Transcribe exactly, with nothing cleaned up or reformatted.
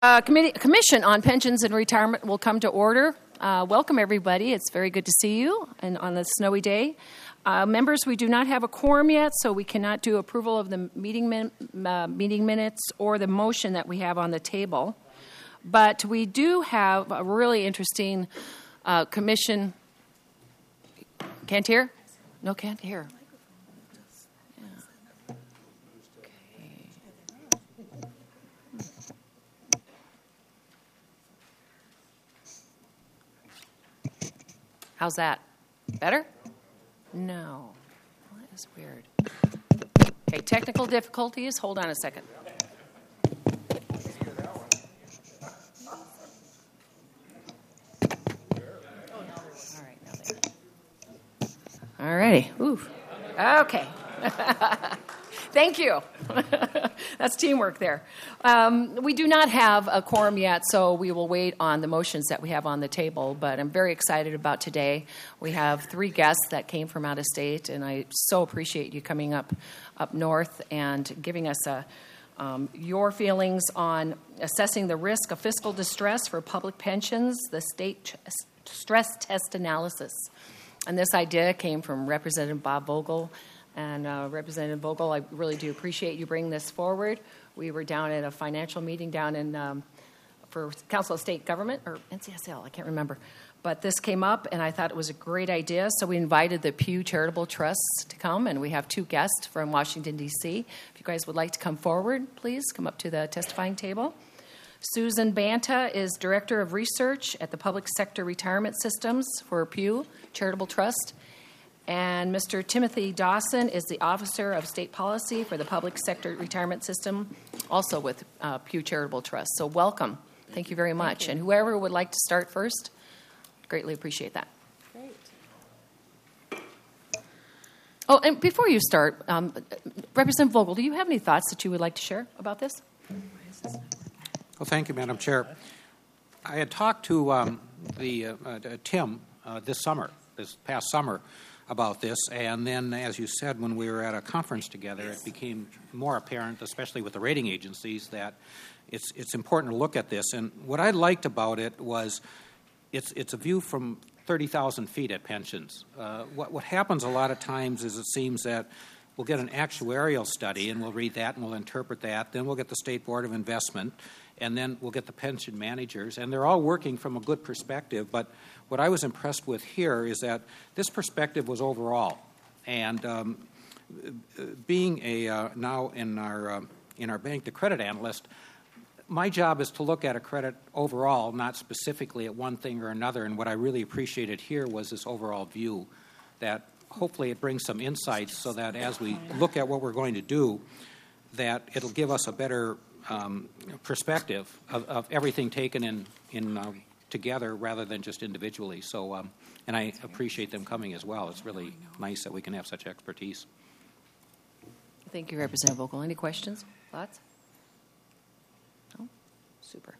Uh, committee, Commission on Pensions and Retirement will come to order. Uh, welcome, everybody. It's very good to see you and on this snowy day. Uh, members, we do not have a quorum yet, so we cannot do approval of the meeting, min, uh, meeting minutes or the motion that we have on the table. But we do have a really interesting uh, commission. Can't hear? No, can't hear. How's that? Better? No. Well, that is weird. Okay, technical difficulties. Hold on a second. All right, now there. All righty. Ooh. Okay. Thank you. That's teamwork there. Um, we do not have a quorum yet, so we will wait on the motions that we have on the table, but I'm very excited about today. We have three guests that came from out of state, and I so appreciate you coming up, up north and giving us a, um, your feelings on assessing the risk of fiscal distress for public pensions, the state stress test analysis. And this idea came from Representative Bob Vogel. And uh, Representative Vogel, I really do appreciate you bringing this forward. We were down at a financial meeting down in um, for Council of State Government, or N C S L, I can't remember. But this came up, and I thought it was a great idea. So we invited the Pew Charitable Trusts to come, and we have two guests from Washington, D C If you guys would like to come forward, please come up to the testifying table. Susan Banta is Director of Research at the Public Sector Retirement Systems for Pew Charitable Trust. And Mister Timothy Dawson is the Officer of State Policy for the Public Sector Retirement System, also with uh, Pew Charitable Trust. So welcome. Thank you very much. You. And whoever would like to start first, greatly appreciate that. Great. Oh, and before you start, um, Representative Vogel, do you have any thoughts that you would like to share about this? Well, thank you, Madam Chair. I had talked to um, the uh, uh, Tim uh, this summer, this past summer, about this, and then, as you said, when we were at a conference together, it became more apparent, especially with the rating agencies, that it's it's important to look at this. And what I liked about it was it's it's a view from thirty thousand feet at pensions. Uh, what what happens a lot of times is it seems that we'll get an actuarial study, and we'll read that, and we'll interpret that. Then we'll get the State Board of Investment, and then we'll get the pension managers, and they're all working from a good perspective. But what I was impressed with here is that this perspective was overall. And um, being a uh, now in our uh, in our bank, the credit analyst, my job is to look at a credit overall, not specifically at one thing or another. And what I really appreciated here was this overall view, that hopefully it brings some insights so that as we look at what we're going to do, that it'll give us a better um, perspective of, of everything taken in in. Uh, together rather than just individually. So, um, and I appreciate them coming as well. It's really nice that we can have such expertise. Thank you, Representative Vogel. Any questions? Thoughts? No? Super.